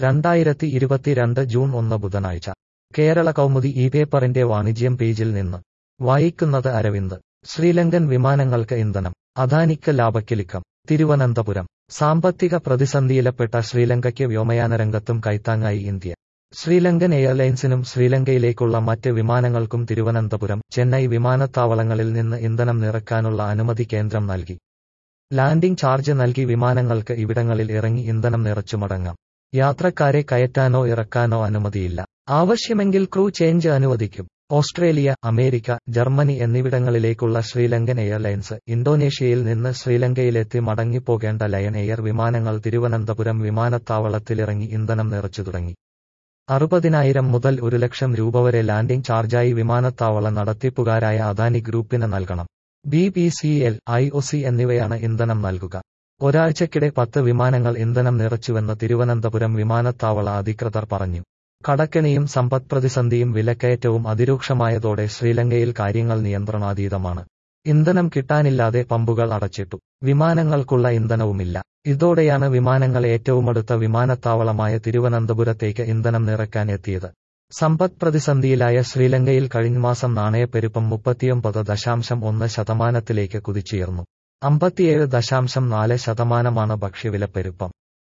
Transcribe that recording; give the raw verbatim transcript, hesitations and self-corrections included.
രണ്ടായിരത്തി ഇരുപത്തിരണ്ട് ജൂൺ ഒന്ന് ബുധനാഴ്ച കേരള കൗമുദി ഈ പേപ്പറിന്റെ വാണിജ്യം പേജിൽ നിന്ന് വായിക്കുന്നത് അരവിന്ദ്. ശ്രീലങ്കൻ വിമാനങ്ങൾക്ക് ഇന്ധനം, അദാനിക്ക് ലാഭക്കിലുക്കം. തിരുവനന്തപുരം. സാമ്പത്തിക പ്രതിസന്ധിയിലപ്പെട്ട ശ്രീലങ്കയ്ക്ക് വ്യോമയാന രംഗത്തും കൈത്താങ്ങായി ഇന്ത്യ. ശ്രീലങ്കൻ എയർലൈൻസിനും ശ്രീലങ്കയിലേക്കുള്ള മറ്റ് വിമാനങ്ങൾക്കും തിരുവനന്തപുരം, ചെന്നൈ വിമാനത്താവളങ്ങളിൽ നിന്ന് ഇന്ധനം നിറയ്ക്കാനുള്ള അനുമതി കേന്ദ്രം നൽകി. ലാൻഡിംഗ് ചാർജ് നൽകി വിമാനങ്ങൾക്ക് ഇവിടങ്ങളിൽ ഇറങ്ങി ഇന്ധനം നിറച്ചു മടങ്ങാം. യാത്രക്കാരെ കയറ്റാനോ ഇറക്കാനോ അനുമതിയില്ല. ആവശ്യമെങ്കിൽ ക്രൂ ചേഞ്ച് അനുവദിക്കും. ഓസ്ട്രേലിയ, അമേരിക്ക, ജർമ്മനി എന്നിവിടങ്ങളിലേക്കുള്ള ശ്രീലങ്കൻ എയർലൈൻസ്, ഇന്തോനേഷ്യയിൽ നിന്ന് ശ്രീലങ്കയിലെത്തി മടങ്ങിപ്പോകേണ്ട ലയൺ എയർ വിമാനങ്ങൾ തിരുവനന്തപുരം വിമാനത്താവളത്തിലിറങ്ങി ഇന്ധനം നിറച്ചു തുടങ്ങി. അറുപതിനായിരം മുതൽ ഒരു ലക്ഷം രൂപ വരെ ലാൻഡിംഗ് ചാർജായി വിമാനത്താവള നടത്തിപ്പുകാരായ അദാനി ഗ്രൂപ്പിന് നൽകണം. B P C L, I O C എന്നിവയാണ് ഇന്ധനം നൽകുക. ഒരാഴ്ചക്കിടെ പത്ത് വിമാനങ്ങൾ ഇന്ധനം നിറച്ചുവെന്ന് തിരുവനന്തപുരം വിമാനത്താവള അധികൃതർ പറഞ്ഞു. കടക്കെണിയും സമ്പദ്പ്രതിസന്ധിയും വിലക്കയറ്റവും അതിരൂക്ഷമായതോടെ ശ്രീലങ്കയിൽ കാര്യങ്ങൾ നിയന്ത്രണാതീതമാണ്. ഇന്ധനം കിട്ടാനില്ലാതെ പമ്പുകൾ അടച്ചിട്ടു. വിമാനങ്ങൾക്കുള്ള ഇന്ധനവുമില്ല. ഇതോടെയാണ് വിമാനങ്ങൾ ഏറ്റവുമടുത്ത വിമാനത്താവളമായ തിരുവനന്തപുരത്തേക്ക് ഇന്ധനം നിറയ്ക്കാൻ എത്തിയത്. സമ്പദ് പ്രതിസന്ധിയിലായ ശ്രീലങ്കയിൽ കഴിഞ്ഞമാസം നാണയപ്പെരുപ്പം മുപ്പത്തിയൊമ്പത് ദശാംശം ഒന്ന് ശതമാനത്തിലേക്ക് കുതിച്ചുയർന്നു. അമ്പത്തിയേഴ് ദശാംശം നാല് ശതമാനമാണ് ഭക്ഷ്യവിലപ്പെരുപ്പം.